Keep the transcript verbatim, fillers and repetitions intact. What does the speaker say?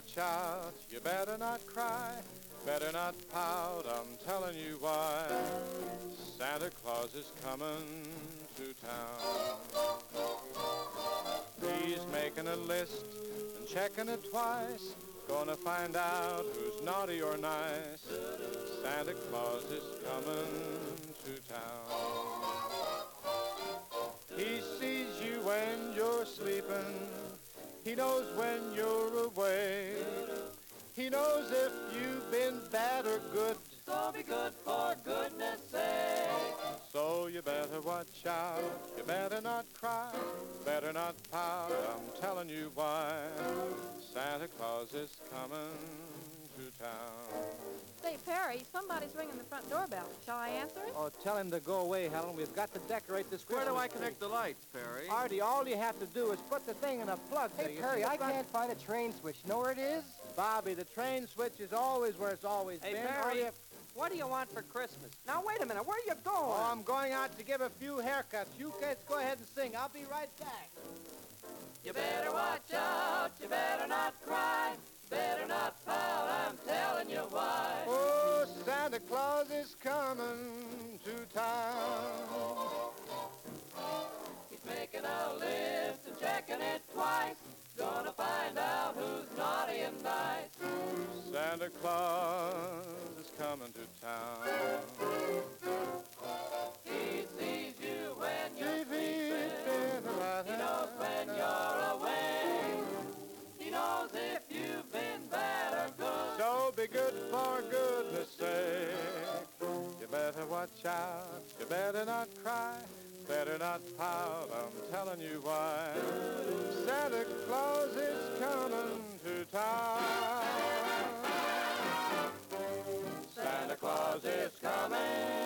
watch out, you better not cry, better not pout, I'm telling you why. Santa Claus is coming to town. He's making a list and checking it twice, gonna find out who's naughty or nice. Santa Claus is coming to town. He sees you when you're sleeping, he knows when you're away. He knows if you've been bad or good, so be good for goodness sake. So you better watch out, you better not cry, better not pout, I'm telling you why. Santa Claus is coming to town. Say, Perry, somebody's ringing the front doorbell. Shall I answer it? Oh, tell him to go away, Helen. We've got to decorate this Christmas Where do I tree. connect the lights, Perry? Artie, all you have to do is put the thing in a plug. Hey, Perry, I can't find a train switch. Know where it is? Bobby, the train switch is always where it's always Hey, been. Perry, All you have- what do you want for Christmas? Now, wait a minute. Where are you going? Oh, I'm going out to give a few haircuts. You kids go ahead and sing. I'll be right back. You better watch out, you better not cry, better not pout, I'm telling you why. Oh, Santa Claus is coming to town. He's making a list and checking it twice, gonna find out who's naughty and nice. Santa Claus is coming to town. He sees you when you're If he's sleeping, been right, he knows when you're away, he knows if you've been bad or good. so be good for goodness sake. You better watch out, you better not cry, better not pout, I'm telling you why. Santa Claus is coming to town. Santa Claus is coming